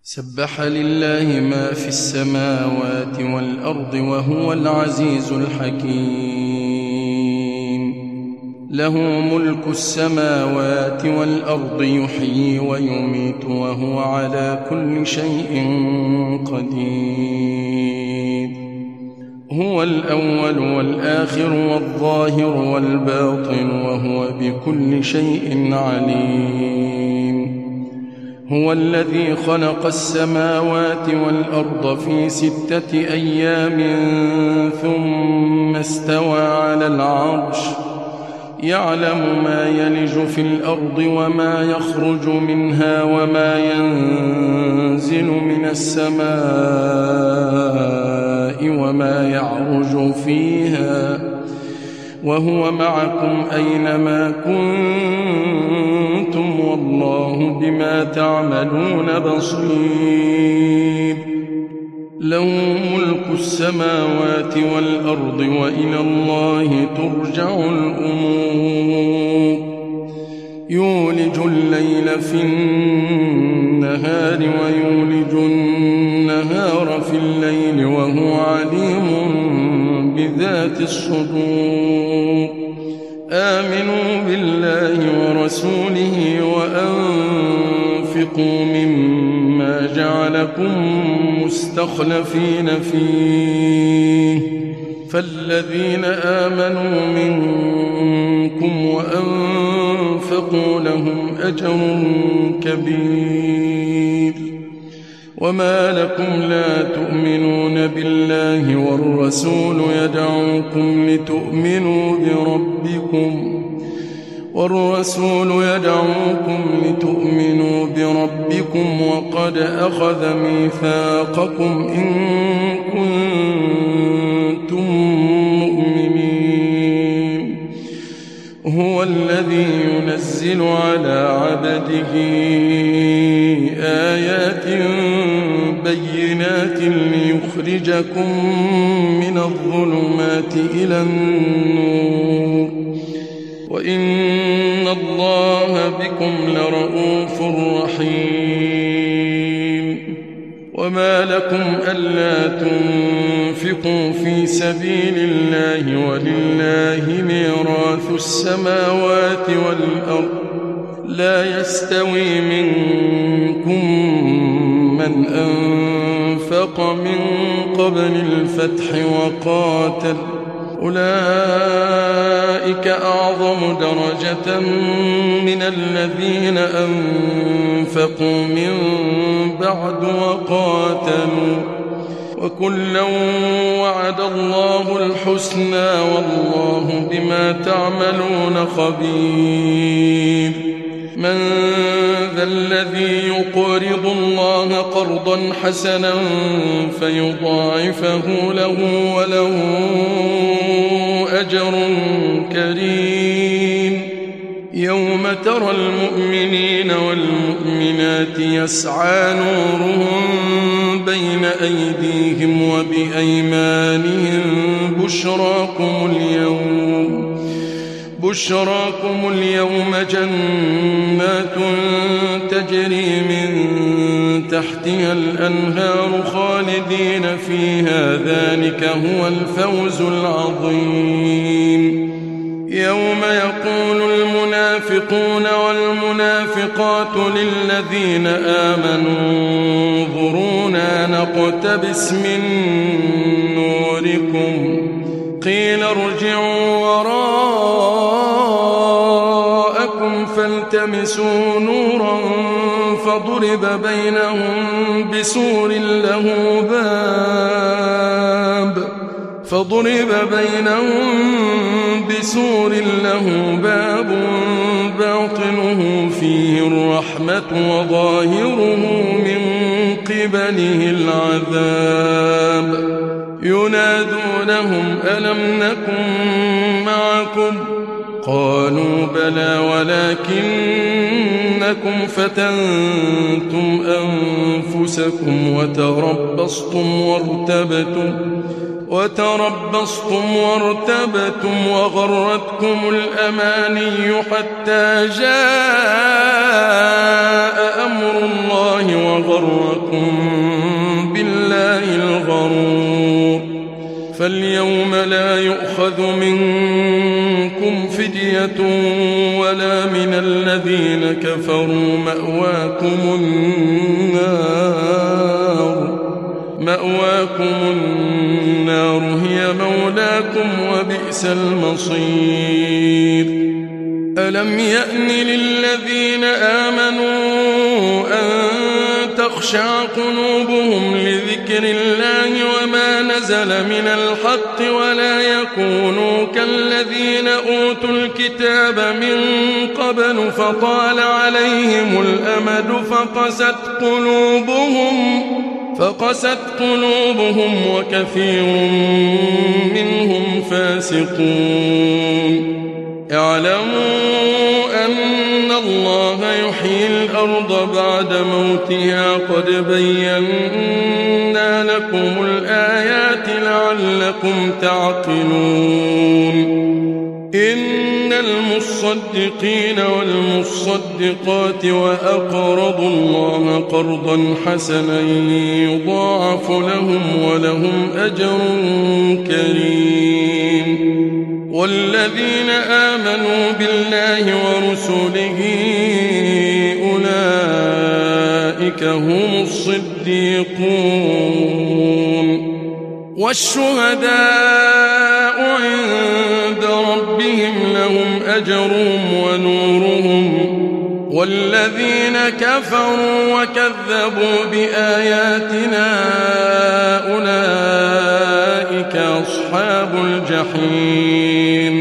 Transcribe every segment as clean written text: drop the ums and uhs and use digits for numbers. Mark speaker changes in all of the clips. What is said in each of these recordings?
Speaker 1: سبح لله ما في السماوات والأرض وهو العزيز الحكيم. له ملك السماوات والأرض يحيي ويميت وهو على كل شيء قدير. هو الأول والآخر والظاهر والباطن وهو بكل شيء عليم. هو الذي خلق السماوات والأرض في 6 أيام ثم استوى على العرش، يعلم ما يلج في الأرض وما يخرج منها وما ينزل من السماء وما يعرج فيها، وهو معكم أينما كنتم والله بما تعملون بصير. له ملك السماوات والأرض وإلى الله ترجع الأمور. يولج الليل في النهار ويولج النهار في الليل وهو عليم بذات الصدور. آمنوا بالله ورسوله وأنفقوا مما جعلكم مستخلفين فيه، فالذين آمنوا منكم وأنفقوا لهم أجر كبير. وما لكم لا تؤمنون بالله والرسول يدعوكم لتؤمنوا بربكم وقد أخذ ميثاقكم إن كنتم مؤمنين. هو الذي ينزل على عبده آيات بينات ليخرجكم من الظلمات إلى النور، وإن الله بكم لرؤوف رحيم. وما لكم ألا تنفقوا في سبيل الله ولله ميراث السماوات والأرض، لا يستوي منكم من أنفق من قبل الفتح وقاتل، أولئك أعظم درجة من الذين أنفقوا من بعد وقاتلوا، وكلا وعد الله الحسنى والله بما تعملون خبير. من ذا الذي يقرض الله قرضا حسنا فيضاعفه له وله أجر كريم. يوم ترى المؤمنين والمؤمنات يسعى نورهم بين أيديهم وبأيمانهم بشراكم اليوم جنات تجري من تحتها الأنهار خالدين فيها، ذلك هو الفوز العظيم. يوم يقول المنافقون والمنافقات للذين آمنوا انظرونا نقتبس من نوركم قيل ارجعوا وراءكم فالتمسوا نورا فضرب بينهم بسور له باب باطنه فيه الرحمة وظاهره من قبله العذاب. ينادونهم ألم نكن معكم؟ قالوا بلى ولكنكم فتنتم أنفسكم وتربصتم وارتبتم وغرتكم الأماني حتى جاء أمر الله غركم بالله الغرور. فاليوم لا يؤخذ منكم فدية ولا من الذين كفروا. مأواكم النار هي مولاكم وبئس المصير. ألم يأن للذين آمنوا أن تخشع قلوبهم لذكر الله وما نزل من الحق ولا يكونوا كالذين أوتوا الكتاب من قبل فطال عليهم الأمد فقست قلوبهم وكثير منهم فاسقون. اعلموا أن الله يحيي الأرض بعد موتها قد بينا لكم الآيات لعلكم تعقلون. إن المصدقين والمصدقات وأقرضوا الله قرضا حسنا يضاعف لهم ولهم أجر كريم. والذين آمنوا بالله ورسله أولئك هم الصديقون والشهداء عند ربهم لهم أجرهم ونورهم. والذين كفروا وكذبوا بآياتنا أولئك أصحاب الجحيم.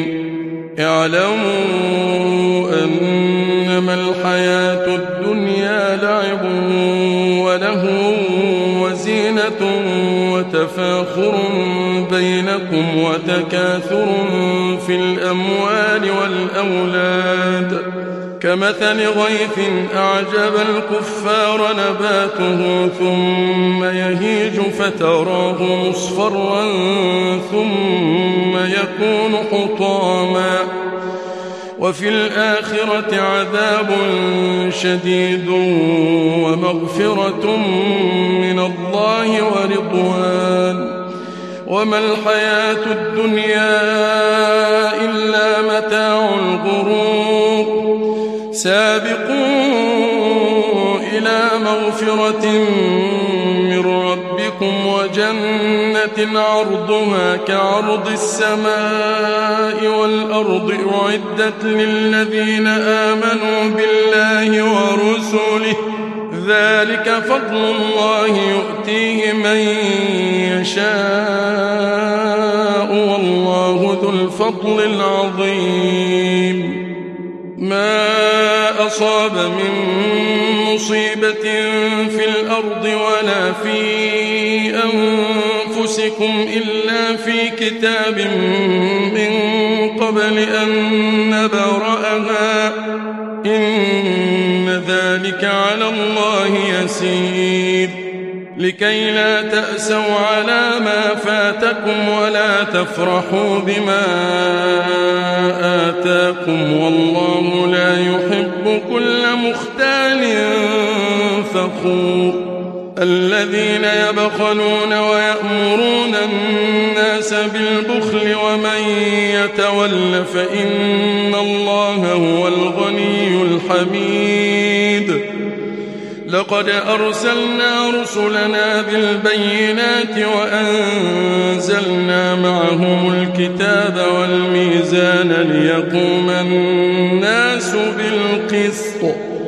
Speaker 1: اعلموا أنما الحياة الدنيا لعب ولهو وزينة وتفاخر بينكم وتكاثر في الأموال والأولاد كمثل غيث أعجب الكفار نباته ثم يهيج فتراه مصفرا ثم يكون حطاما وفي الآخرة عذاب شديد ومغفرة من الله ورضوان. وما الحياة الدنيا إلا متاع الغرور. سابقوا إلى مغفرة من ربكم وجنة عرضها كعرض السماء والأرض أعدت للذين آمنوا بالله ورسله ذلك فضل الله يؤتيه من يشاء والله ذو الفضل العظيم. ما أصاب من مصيبة في الأرض ولا في أنفسكم إلا في كتاب من قبل أن نبرأها إن ذلك على الله يسير. لكي لا تأسوا على ما فاتكم ولا تفرحوا بما آتاكم والله لا يحب كل مختال فخور. الذين يبخلون ويأمرون الناس بالبخل ومن يتول فإن الله هو الغني الحميد. لقد أرسلنا رسلنا بالبينات وأنزلنا معهم الكتاب والميزان ليقوم الناس بالقسط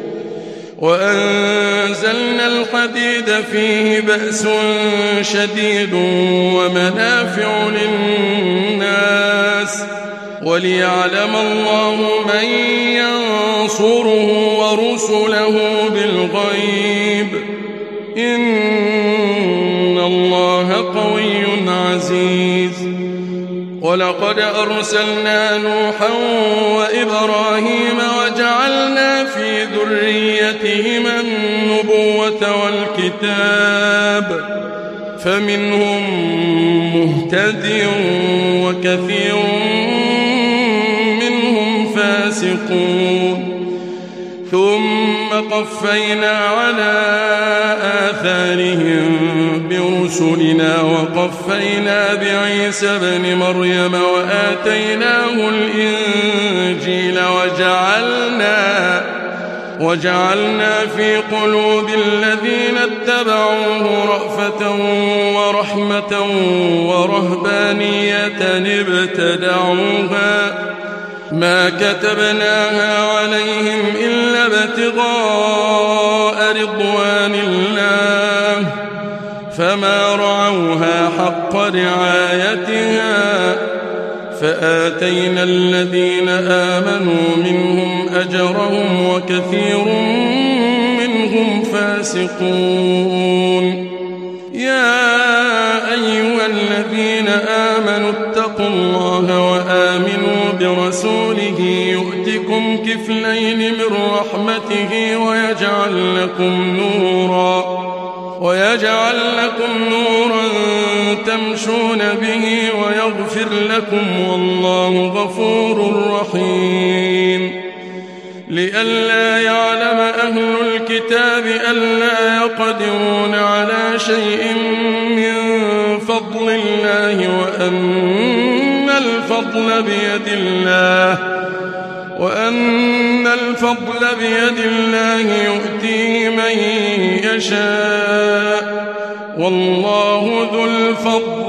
Speaker 1: وأنزلنا الحديد فيه بأس شديد ومنافع للناس وليعلم الله من ينصره ورسله بالغيب إن الله قوي عزيز. ولقد أرسلنا نوحا وإبراهيم وجعلنا في ذريتهما النبوة والكتاب فمنهم مهتد وكثير منهم فاسقون. ثم قفينا على آثارهم برسلنا وقفينا بعيسى ابن مريم وآتيناه الإنجيل وجعلنا في قلوب الذين اتبعوه رأفة ورحمة ورهبانية ابتدعوها ما كتبناها عليهم إلا ابتغاء رضوان الله فما رعوها حق رعايتها فآتينا الذين آمنوا منهم أجرهم وكثير منهم فاسقون. يا أيها الذين آمنوا اتقوا الله وآمنوا برسوله يؤتكم كفلين من رحمته ويجعل لكم نورا تمشون به ويغفر لكم والله غفور رحيم. لئلا يعلم أهل الكتاب ألا يقدرون على شيء من فضل الله وأن الفضل بيد الله يؤتيه من يشاء والله ذو الفضل